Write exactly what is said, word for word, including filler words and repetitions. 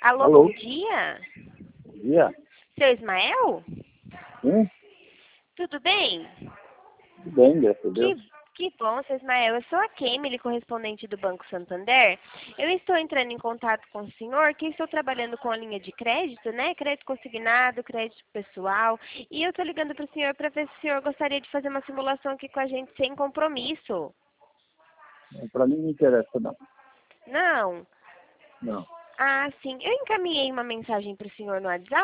Alô, Alô? bom dia. Bom dia. Seu Ismael? Sim, Tudo bem? tudo bem, graças a Que, Deus. que bom, seu Ismael. Eu sou a Kemily, correspondente do Banco Santander. Eu estou entrando em contato com o senhor, que estou trabalhando com a linha de crédito, né? Crédito consignado, crédito pessoal. E eu estou ligando para o senhor para ver se o senhor gostaria de fazer uma simulação aqui com a gente sem compromisso. Para mim não interessa, não. Não? Não. Ah, sim. Eu encaminhei uma mensagem para o senhor no WhatsApp.